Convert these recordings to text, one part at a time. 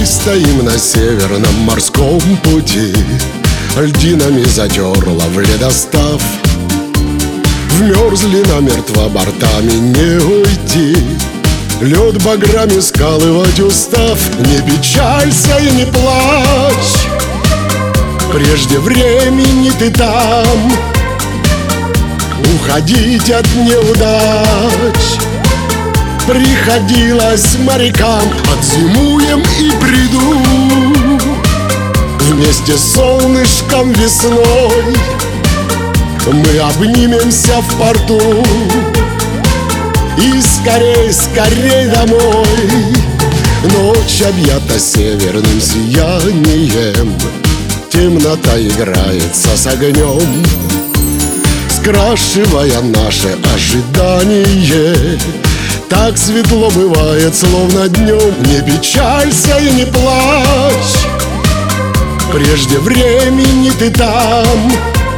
стоим на северном морском пути, льдинами затерла в ледостав. Вмерзли намертво, бортами не уйти, лед баграми скалывать устав. Не печалься и не плачь, прежде времени ты там. Уходить от неудач приходилось морякам. Отзимуем и приду вместе с солнышком весной. Мы обнимемся в порту и скорей, скорей домой. Ночь объята северным сиянием, темнота играется с огнем, скрашивая наше ожидание. Так светло бывает, словно днем. Не печалься и не плачь, прежде времени ты там.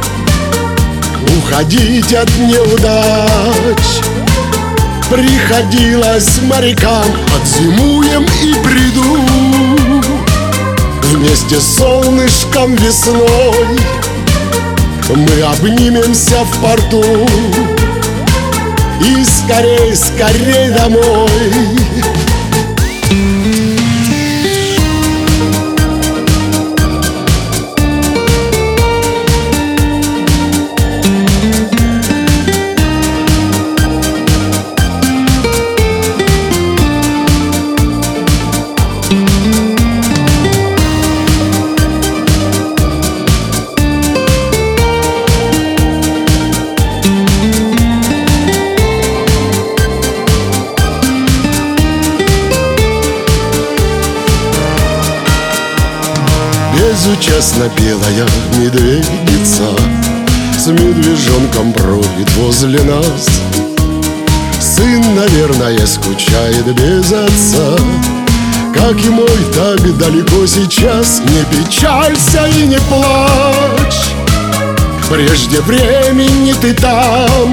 Уходить от неудач приходилось морякам. Отзимуем и приду вместе с солнышком весной. Мы обнимемся в порту и скорей, скорей домой. Безучастно белая медведица с медвежонком бродит возле нас. Сын, наверное, скучает без отца, как и мой так далеко сейчас. Не печалься и не плачь, прежде времени ты там.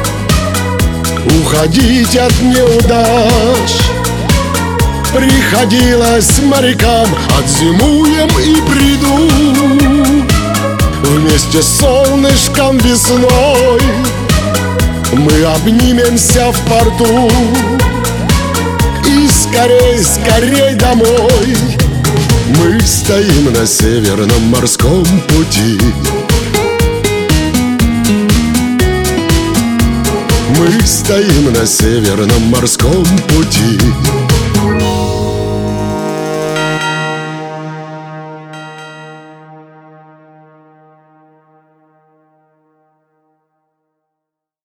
Уходить от неудач приходилось морякам. Отзимуем и приду вместе с солнышком весной. Мы обнимемся в порту и скорей, скорей домой. Мы стоим на северном морском пути, мы стоим на северном морском пути.